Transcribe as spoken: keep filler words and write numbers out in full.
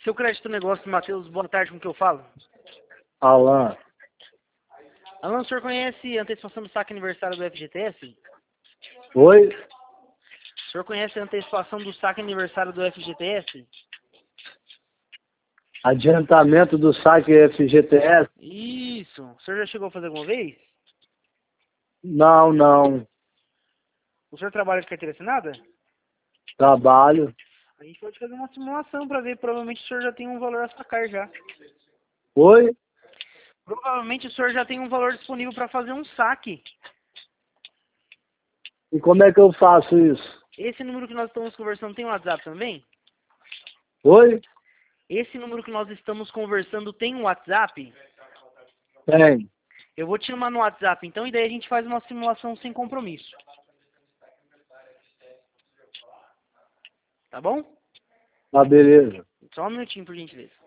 Seu crédito negócio, Matheus, boa tarde, com que eu falo? Alan. Alan, o senhor conhece a antecipação do saque aniversário do F G T S? Oi? O senhor conhece a antecipação do saque aniversário do F G T S? Adiantamento do saque F G T S? Isso. O senhor já chegou a fazer alguma vez? Não, não. O senhor trabalha de carteira assinada? Trabalho. A gente pode fazer uma simulação para ver. Provavelmente o senhor já tem um valor a sacar já. Oi? Provavelmente o senhor já tem um valor disponível para fazer um saque. E como é que eu faço isso? Esse número que nós estamos conversando tem um WhatsApp também? Oi? Esse número que nós estamos conversando tem um WhatsApp? Tem. Eu vou te chamar no WhatsApp então e daí a gente faz uma simulação sem compromisso. Tá bom? Tá, beleza. Só um minutinho, por gentileza.